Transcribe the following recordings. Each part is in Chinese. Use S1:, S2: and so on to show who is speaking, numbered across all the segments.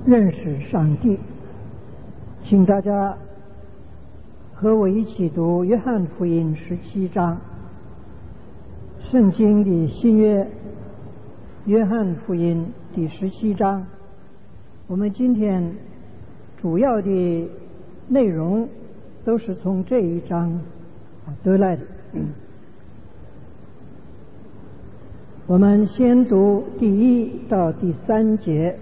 S1: 认识上帝。请大家和我一起读约翰福音17章，圣经的新约约翰福音第17章。我们今天主要的内容都是从这一章得来的。我们先读第1到第3节。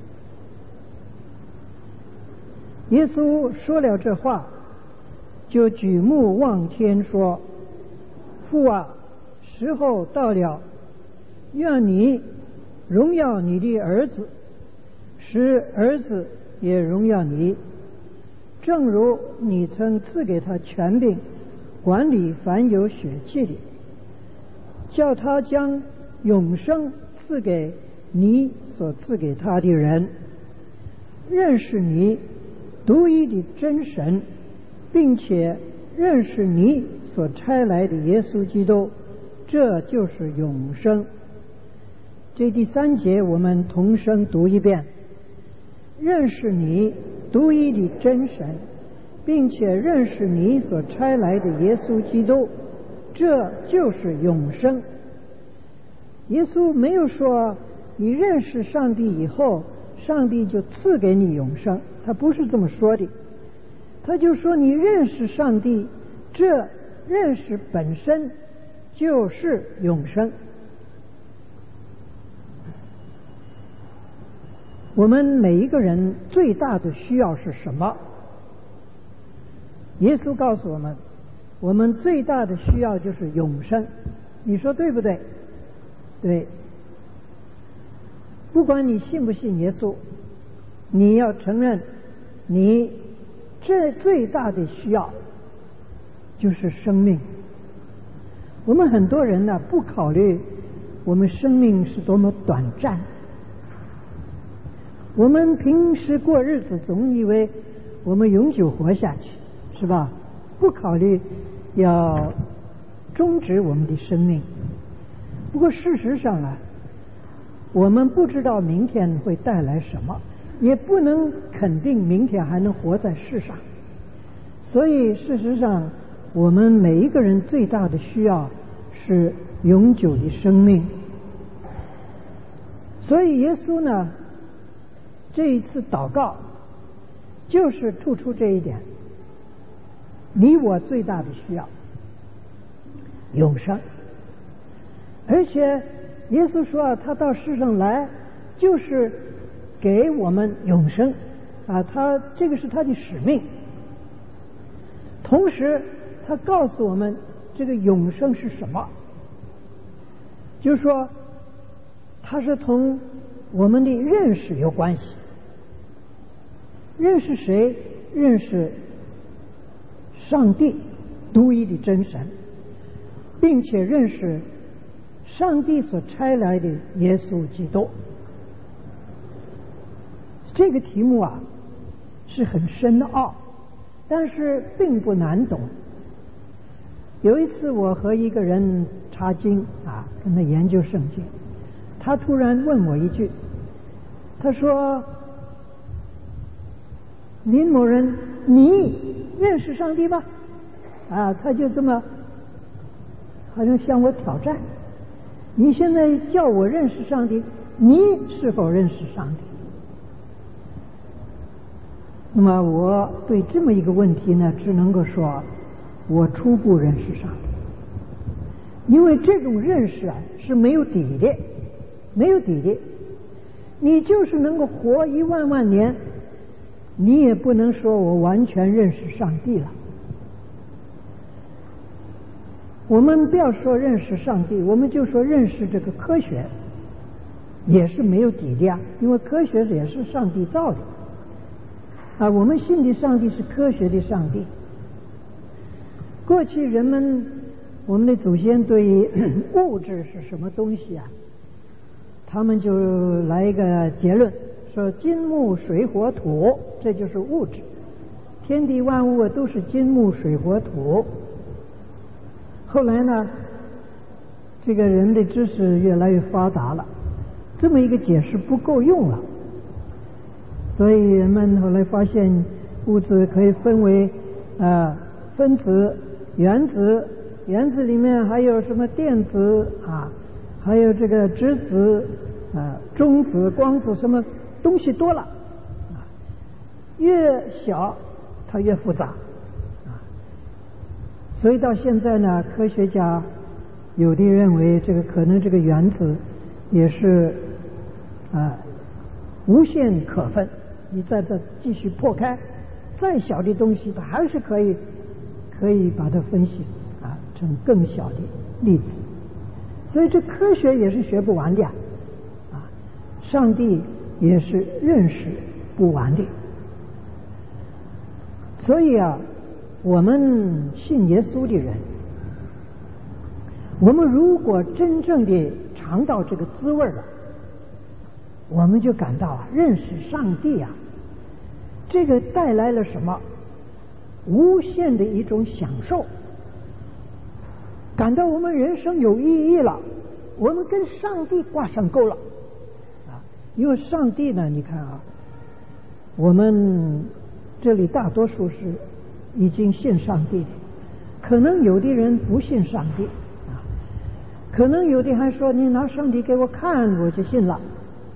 S1: 耶稣说了这话，就举目望天说：父啊，时候到了，愿你荣耀你的儿子，使儿子也荣耀你，正如你曾赐给他权柄管理凡有血气的，叫他将永生赐给你所赐给他的人，认识你独一的真神，并且认识你所差来的耶稣基督，这就是永生。这第3节我们同声读一遍：认识你独一的真神，并且认识你所差来的耶稣基督，这就是永生。耶稣没有说你认识上帝以后，上帝就赐给你永生，他不是这么说的。他就说你认识上帝，这认识本身就是永生。我们每一个人最大的需要是什么？耶稣告诉我们，我们最大的需要就是永生。你说对不对？对。不管你信不信耶稣，你要承认你这最大的需要就是生命。我们很多人呢，不考虑我们生命是多么短暂。我们平时过日子总以为我们永久活下去，是吧？不考虑要终止我们的生命。不过事实上啊，我们不知道明天会带来什么，也不能肯定明天还能活在世上。所以事实上，我们每一个人最大的需要是永久的生命。所以耶稣呢，这一次祷告就是突出这一点，你我最大的需要永生。而且耶稣说他到世上来就是给我们永生他这个是他的使命。同时他告诉我们这个永生是什么，就是说它是同我们的认识有关系。认识谁？认识上帝独一的真神，并且认识上帝所差来的耶稣基督。这个题目啊是很深奥，但是并不难懂。有一次我和一个人查经跟他研究圣经，他突然问我一句，他说：林某人，你认识上帝吗？他就这么好像向我挑战，你现在叫我认识上帝，你是否认识上帝？那么我对这么一个问题呢，只能够说我初步认识上帝。因为这种认识是没有底的，没有底的。你就是能够活10000年，你也不能说我完全认识上帝了。我们不要说认识上帝，我们就说认识这个科学，也是没有底的呀，因为科学也是上帝造的我们信的上帝是科学的上帝。过去人们，我们的祖先对于物质是什么东西他们就来一个结论，说金木水火土，这就是物质。天地万物都是金木水火土。后来呢，这个人的知识越来越发达了，这么一个解释不够用了， 所以人们后来发现物质可以分为分子、原子，原子里面还有什么电子啊，还有这个质子中子、光子，什么东西多了啊，越小它越复杂啊。所以到现在呢，科学家有的认为这个可能这个原子也是无限可分，你在这继续破开，再小的东西它还是可以把它分析成更小的粒子。所以这科学也是学不完的上帝也是认识不完的。所以我们信耶稣的人，我们如果真正的尝到这个滋味了，我们就感到认识上帝这个带来了什么无限的一种享受，感到我们人生有意义了，我们跟上帝挂上钩了因为上帝呢，你看我们这里大多数是已经信上帝的，可能有的人不信上帝可能有的还说你拿上帝给我看我就信了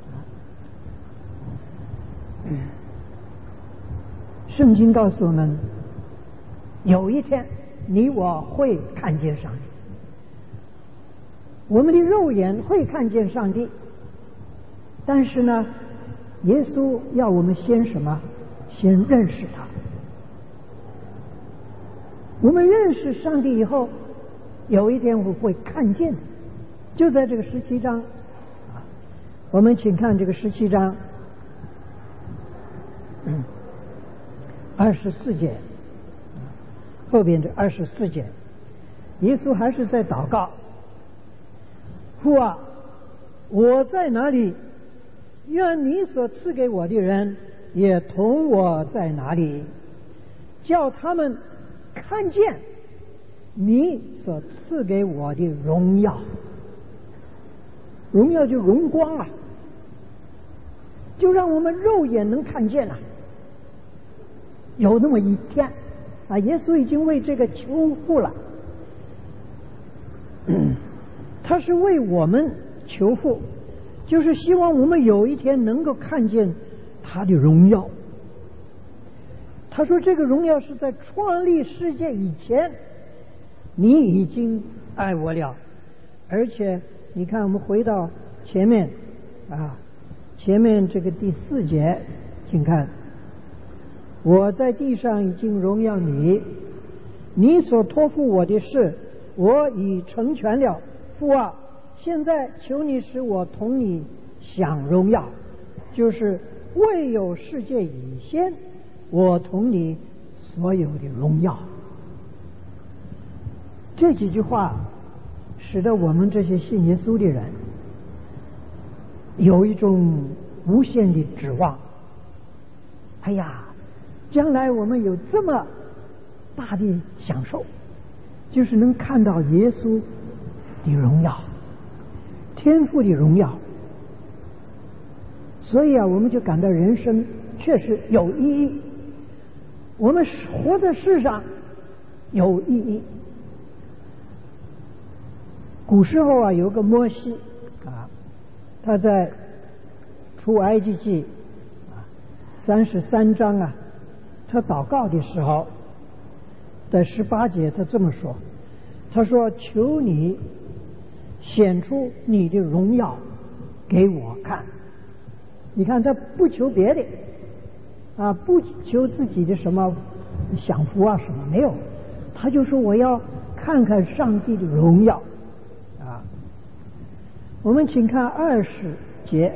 S1: 圣经告诉我们，有一天你我会看见上帝，我们的肉眼会看见上帝，但是呢，耶稣要我们先什么？先认识他。我们认识上帝以后，有一天我会看见的。就在这个17章我们请看这个17章24节，后边这24节，耶稣还是在祷告，父啊，我在哪里，愿你所赐给我的人也同我在哪里，叫他们看见你所赐给我的荣耀。荣耀就荣光就让我们肉眼能看见有那么一天耶稣已经为这个求父了他是为我们求父，就是希望我们有一天能够看见他的荣耀。他说这个荣耀是在创立世界以前你已经爱我了。而且你看我们回到前面前面这个第4节，请看，我在地上已经荣耀你，你所托付我的事我已成全了。父啊，现在求你使我同你享荣耀，就是未有世界以先我同你所有的荣耀。这几句话使得我们这些信耶稣的人有一种无限的指望。哎呀，将来我们有这么大的享受，就是能看到耶稣的荣耀，天父的荣耀。所以我们就感到人生确实有意义，我们活在世上有意义。古时候有个摩西他在出埃及记33章他祷告的时候，在18节他这么说，他说求你显出你的荣耀给我看。你看他不求别的不求自己的什么享福什么没有，他就说我要看看上帝的荣耀我们请看20节，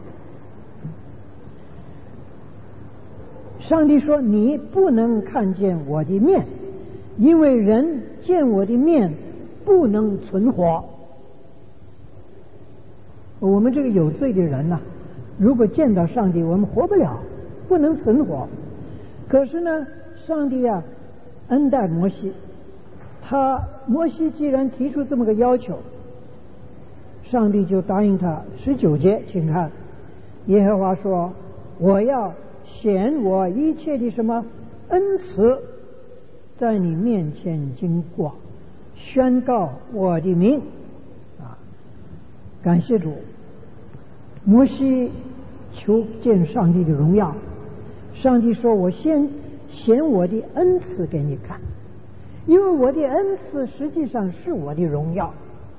S1: 上帝说你不能看见我的面，因为人见我的面不能存活。我们这个有罪的人如果见到上帝我们活不了，不能存活。可是呢，上帝恩待摩西，摩西既然提出这么个要求，上帝就答应他。19节请看，耶和华说我要显我一切的什么恩慈，在你面前经过，宣告我的名啊！感谢主。摩西求见上帝的荣耀，上帝说：“我先显我的恩慈给你看，因为我的恩慈实际上是我的荣耀。”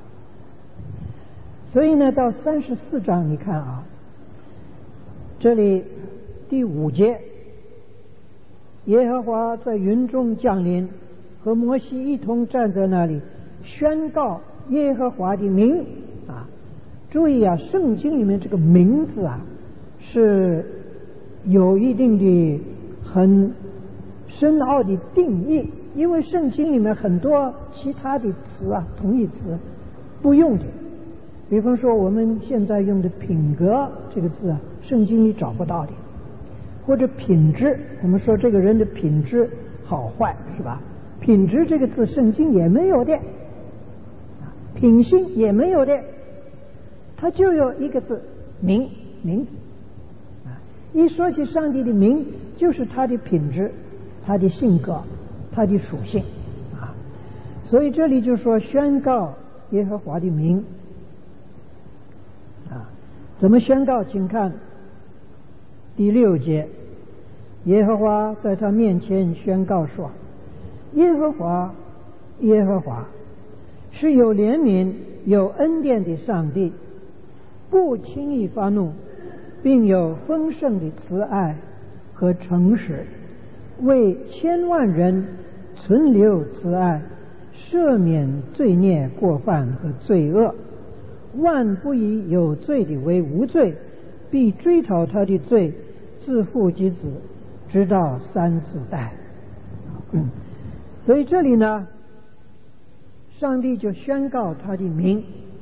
S1: 所以呢，到34章你看啊，这里第5节，耶和华在云中降临，和摩西一同站在那里，宣告耶和华的名啊！注意啊，圣经里面这个名字啊，是有一定的很深奥的定义，因为圣经里面很多其他的词啊，同义词不用的。比方说我们现在用的品格这个字啊，圣经里找不到的，或者品质，我们说这个人的品质好坏是吧？品质这个字圣经也没有的，品性也没有的，它就有一个字名字啊。一说起上帝的名，就是他的品质、他的性格、他的属性啊。所以这里就说宣告耶和华的名啊，怎么宣告？请看第6节，耶和华在他面前宣告说：“耶和华，耶和华，是有怜悯、有恩典的上帝，不轻易发怒，并有丰盛的慈爱和诚实，为千万人存留慈爱，赦免罪孽过犯和罪恶。万不以有罪的为无罪，必追讨他的罪，自父及子，直到3、4代。”所以这里呢，上帝就宣告他的名。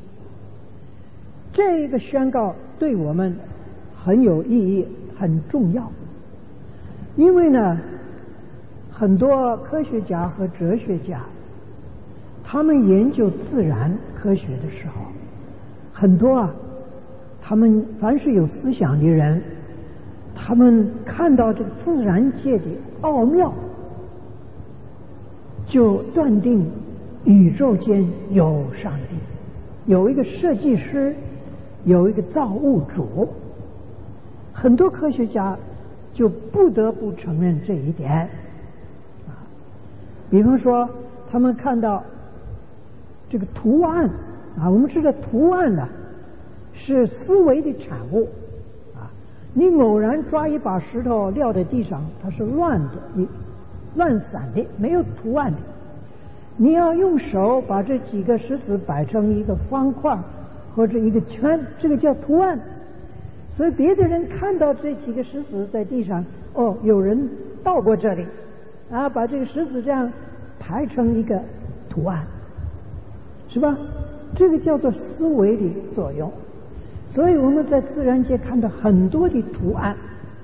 S1: 这个宣告对我们很有意义，很重要。因为呢，很多科学家和哲学家，他们研究自然科学的时候，很多啊，他们凡是有思想的人，他们看到这个自然界的奥妙，就断定宇宙间有上帝，有一个设计师，有一个造物主。很多科学家就不得不承认这一点啊。比方说，他们看到这个图案啊，我们知道图案呢是思维的产物啊。你偶然抓一把石头撂在地上，它是乱的，乱散的，没有图案的。你要用手把这几个石子摆成一个方块或者一个圈，这个叫图案。所以别的人看到这几个石子在地上，哦，有人到过这里啊，把这个石子这样排成一个图案，是吧？这个叫做思维的作用。所以我们在自然界看到很多的图案。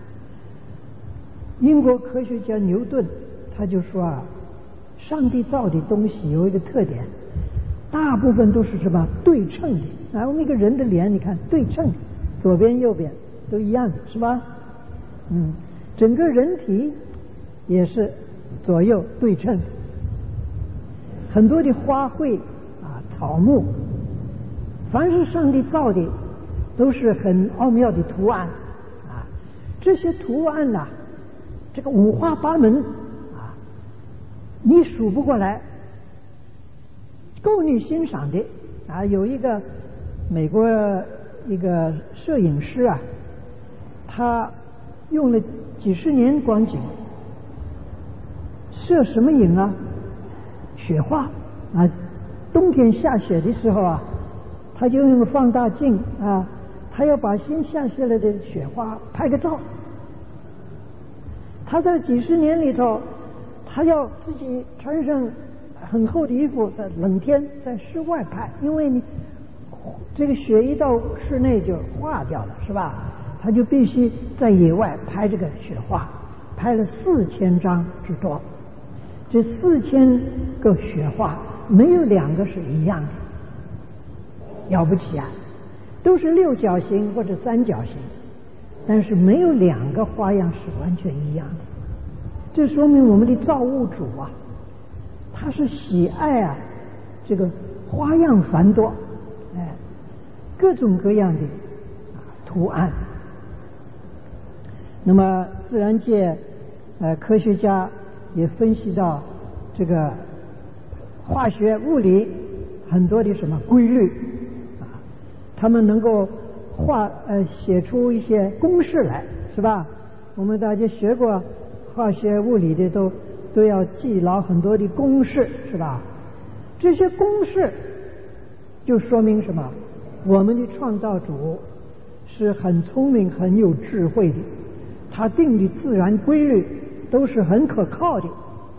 S1: 英国科学家牛顿他就说啊，上帝造的东西有一个特点，大部分都是什么对称的啊。我们一个人的脸，你看对称的，左边右边都一样的，是吧？整个人体也是左右对称的。很多的花卉啊、草木，凡是上帝造的，都是很奥妙的图案啊。这些图案呐，这个五花八门啊，你数不过来，够你欣赏的啊。有一个美国一个摄影师啊，他用了几十年光景，摄什么影啊？雪花啊，冬天下雪的时候啊，他就用放大镜啊，他要把新下下来的雪花拍个照。他在几十年里头，他要自己穿上很厚的衣服，在冷天在室外拍，因为你这个雪一到室内就化掉了，是吧？他就必须在野外拍这个雪花，拍了4000张之多。这4000个雪花没有2个是一样的，了不起啊！都是6角形或者3角形， 但是没有两个花样是完全一样的。这说明我们的造物主啊，他是喜爱啊这个花样繁多，各种各样的图案。那么自然界科学家也分析到这个化学物理很多的什么规律啊，他们能够写出一些公式来，是吧？我们大家学过化学物理的都要记牢很多的公式，是吧？这些公式就说明什么？我们的创造主是很聪明很有智慧的，他定的自然规律都是很可靠的，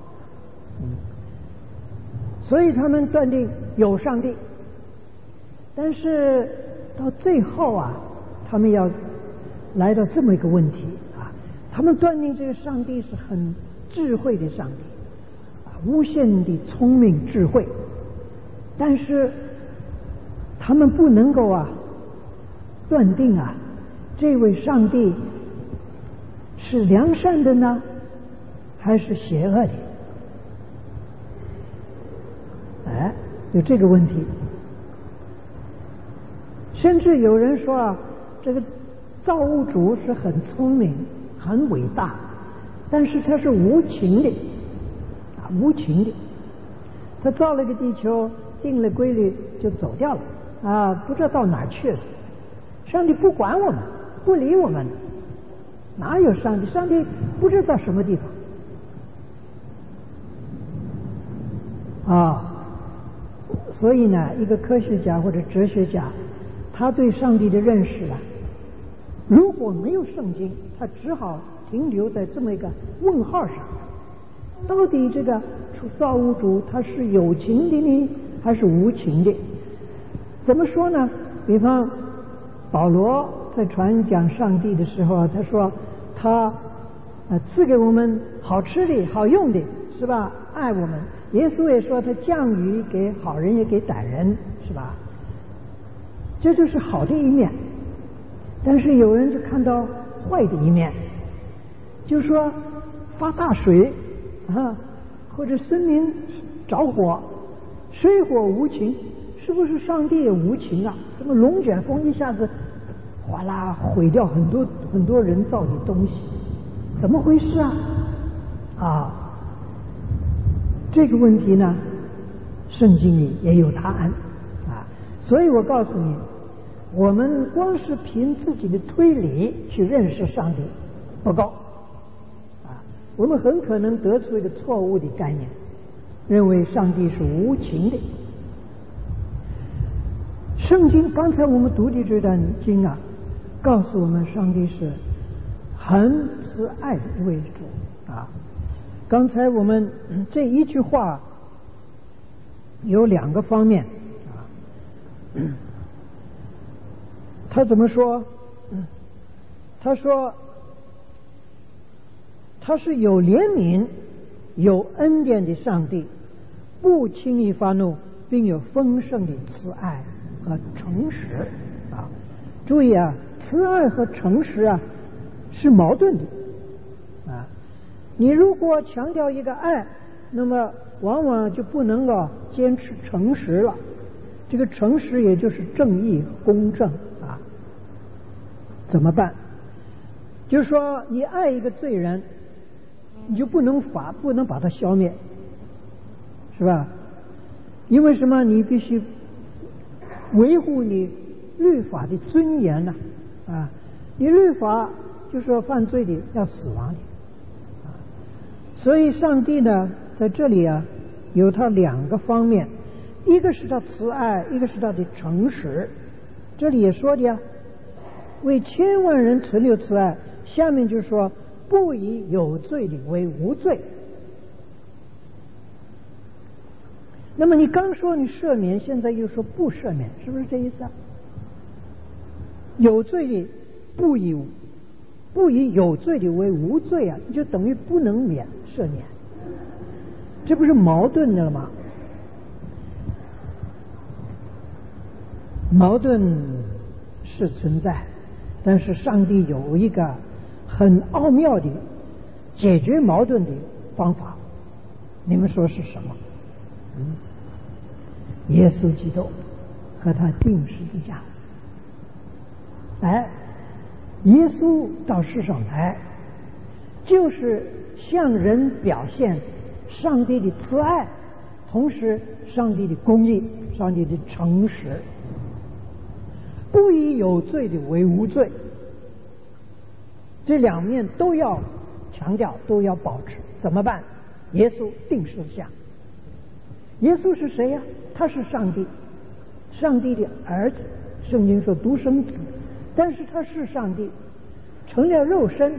S1: 所以他们断定有上帝。但是到最后啊，他们要来到这么一个问题啊，他们断定这个上帝是很智慧的上帝啊，无限的聪明智慧，但是他们不能够断定这位上帝是良善的呢，还是邪恶的？有这个问题。甚至有人说这个造物主是很聪明、很伟大，但是他是无情的，无情的。他造了个地球，定了规律就走掉了，不知道到哪去了。上帝不管我们，不理我们，哪有上帝？上帝不知道什么地方。所以呢，一个科学家或者哲学家，他对上帝的认识如果没有圣经，他只好停留在这么一个问号上。到底这个造物主他是有情的呢，还是无情的？怎么说呢？比方保罗在传讲上帝的时候，他说他赐给我们好吃的好用的，是吧？爱我们。耶稣也说他降雨给好人也给歹人，是吧？这就是好的一面。但是有人就看到坏的一面，就说发大水或者森林着火，水火无情，是不是上帝也无情啊？什么龙卷风一下子哗啦毁掉很多很多人造的东西，怎么回事啊？这个问题呢，圣经里也有答案所以我告诉你，我们光是凭自己的推理去认识上帝不够我们很可能得出一个错误的概念，认为上帝是无情的。圣经刚才我们读的这段经告诉我们上帝是很慈爱的一位主刚才我们这一句话有两个方面他怎么说？他说他是有怜悯、有恩典的上帝，不轻易发怒，并有丰盛的慈爱和诚实注意慈爱和诚实是矛盾的你如果强调一个爱，那么往往就不能够坚持诚实了。这个诚实也就是正义、公正怎么办？就是说你爱一个罪人，你就不能把他消灭，是吧？因为什么？你必须维护你律法的尊严你律法就说犯罪的要死亡的所以上帝呢在这里有他两个方面，一个是他慈爱，一个是他的诚实。这里也说的为千万人存留慈爱，下面就说不以有罪的为无罪。那么你刚说你赦免，现在又说不赦免，是不是这意思有罪的不以有罪的为无罪你就等于不能赦免，这不是矛盾的了吗？矛盾是存在， 但是上帝有一个很奥妙的解决矛盾的方法，你们说是什么？耶稣基督和他钉十字架。耶稣到世上来，就是向人表现上帝的慈爱，同时上帝的公义，上帝的诚实，不以有罪的为无罪，这两面都要强调，都要保持。怎么办？耶稣钉十字架。耶稣是谁呀？他是上帝，上帝的儿子，圣经说独生子，但是他是上帝，成了肉身。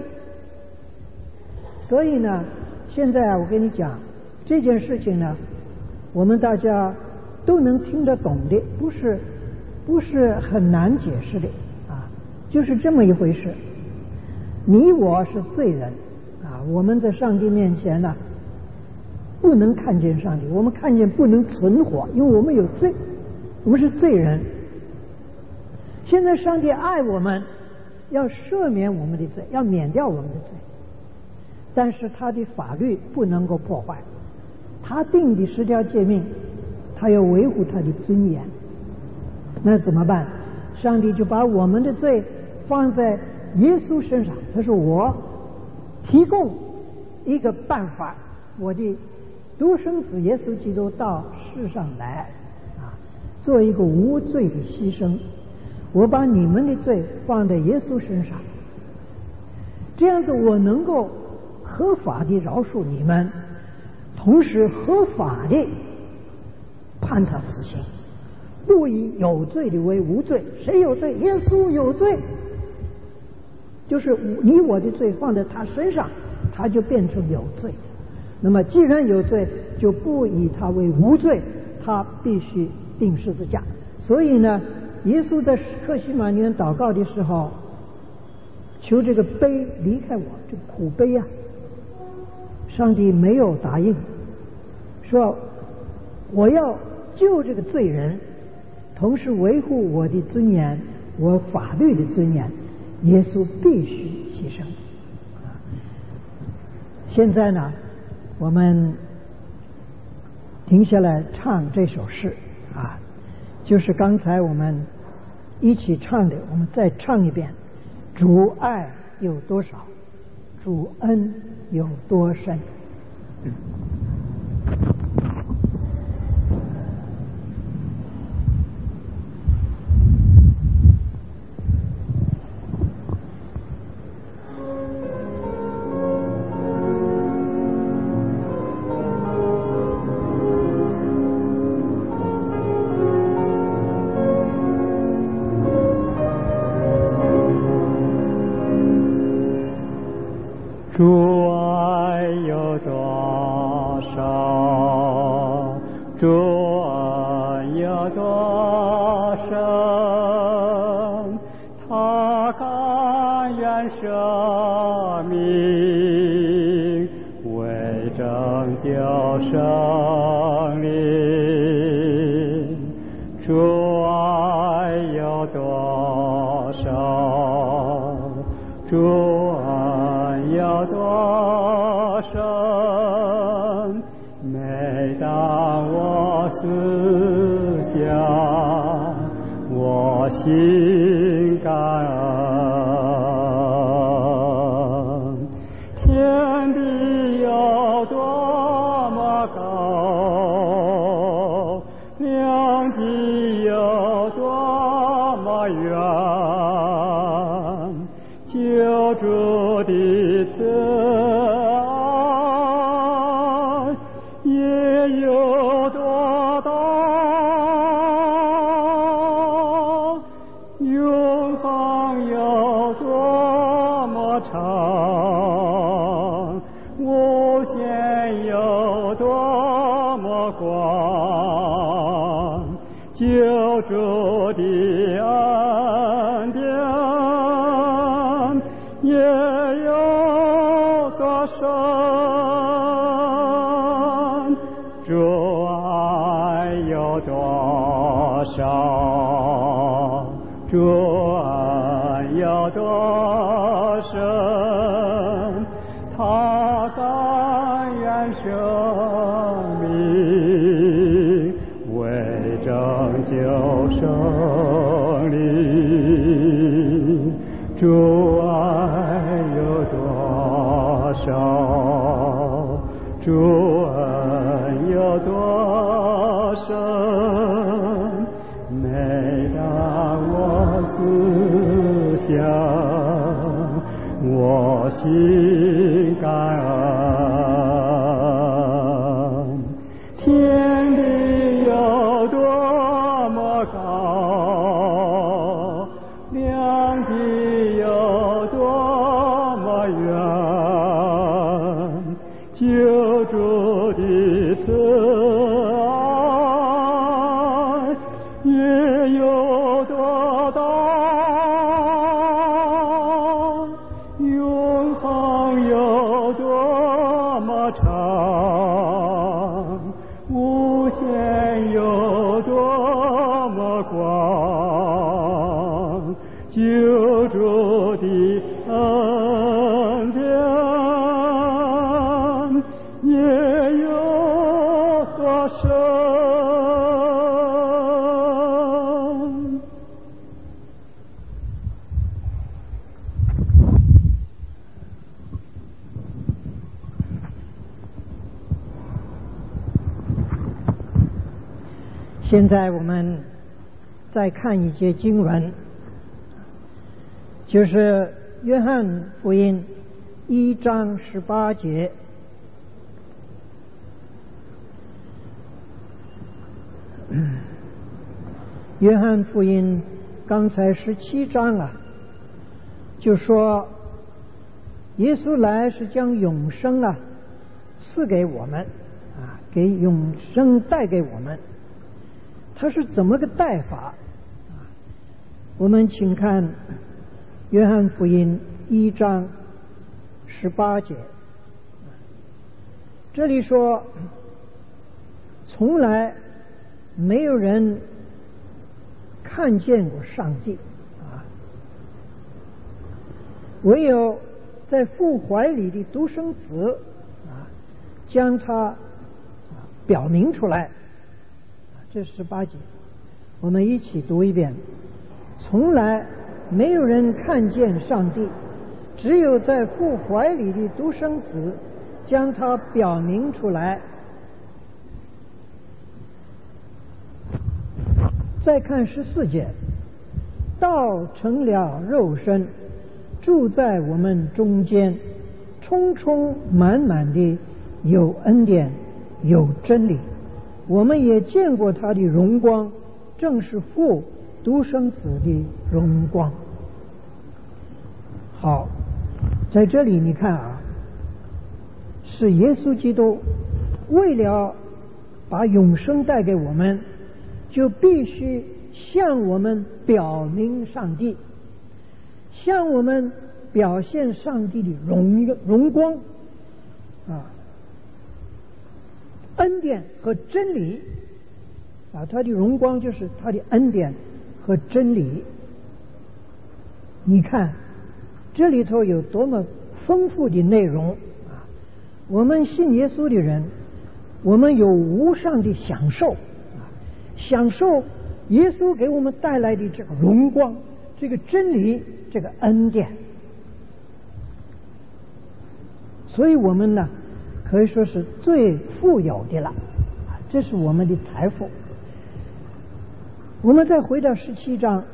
S1: 所以呢，现在我跟你讲这件事情呢，我们大家都能听得懂的，不是很难解释的啊，就是这么一回事。你我是罪人啊，我们在上帝面前呢，不能看见上帝，我们看见不能存活，因为我们有罪，我们是罪人。现在上帝爱我们，要赦免我们的罪，要免掉我们的罪，但是他的法律不能够破坏，他定的10条诫命，他要维护他的尊严。那怎么办？上帝就把我们的罪放在耶稣身上，他说我提供一个办法，我的独生子耶稣基督到世上来啊，做一个无罪的牺牲，我把你们的罪放在耶稣身上，这样子我能够合法的饶恕你们，同时合法的判他死刑，不以有罪的为无罪。谁有罪？耶稣有罪，就是你我的罪放在他身上，他就变成有罪。那么既然有罪，就不以他为无罪，他必须钉十字架。所以呢，耶稣在客西马尼园祷告的时候，求这个杯离开我，这个苦杯啊，上帝没有答应，说我要救这个罪人，同时维护我的尊严，我法律的尊严，耶稣必须牺牲。现在呢，我们停下来唱这首诗啊，就是刚才我们一起唱的，我们再唱一遍。主爱有多少，主恩有多深。
S2: 主爱有多少，主恩有多深，他甘愿舍命，为拯救生灵。主爱有多少，主有多深，每当我思想，我心感恩。天地有多么高，量极有多么远，救主的慈爱也有多大，永恒有多么长，无限有多么广，救主的恩典也有多深，主爱有多少，主恩有多有多少，主恩有多深，每当我思想，我心感恩。天地有多么高，量地有多么远，救主的慈爱也有多大，永恒有多么长，无限有多么广，救主的恩典也有多深。
S1: 现在我们再看一节经文，就是约翰福音1章18节。约翰福音刚才17章啊，就说耶稣来是将永生啊赐给我们啊，给永生带给我们。他是怎么个带法？我们请看约翰福音1章18节，这里说，从来没有人看见过上帝啊，唯有在父怀里的独生子啊，将他表明出来。这18节，我们一起读一遍。从来没有人看见上帝，只有在父怀里的独生子将他表明出来。再看14节，道成了肉身，住在我们中间，充充满满的有恩典有真理，我们也见过他的荣光，正是父独生子的荣光。好，在这里你看啊，是耶稣基督为了把永生带给我们，就必须向我们表明上帝，向我们表现上帝的荣光啊，恩典和真理啊，他的荣光就是他的恩典和真理。你看这里头有多么丰富的内容啊！我们信耶稣的人，我们有无上的享受啊，享受耶稣给我们带来的这个荣光，这个真理，这个恩典。所以我们呢，可以说是最富有的了啊，这是我们的财富。我们再回到17章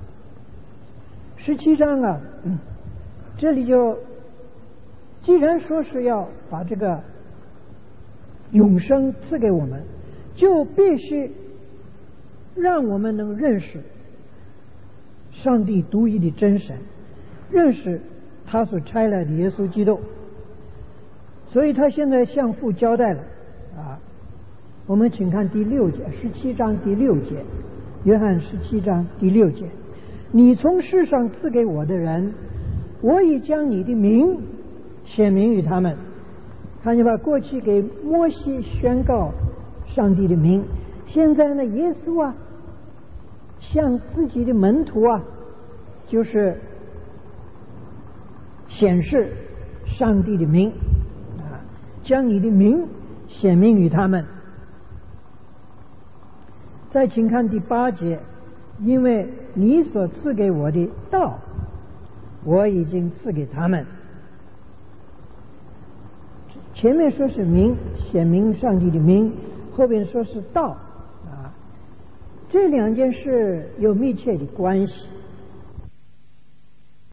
S1: ，17章啊，这里就既然说是要把这个永生赐给我们，就必须让我们能认识上帝独一的真神，认识他所差来的耶稣基督。所以他现在向父交代了啊，我们请看第6节，17章第6节，约翰17章第6节，你从世上赐给我的人，我已将你的名显明于他们。看见吧，过去给摩西宣告上帝的名，现在呢，耶稣啊向自己的门徒啊，就是显示上帝的名啊，将你的名显明于他们。再请看第8节，因为你所赐给我的道我已经赐给他们。前面说是名，显明上帝的名，后边说是道啊，这两件事有密切的关系。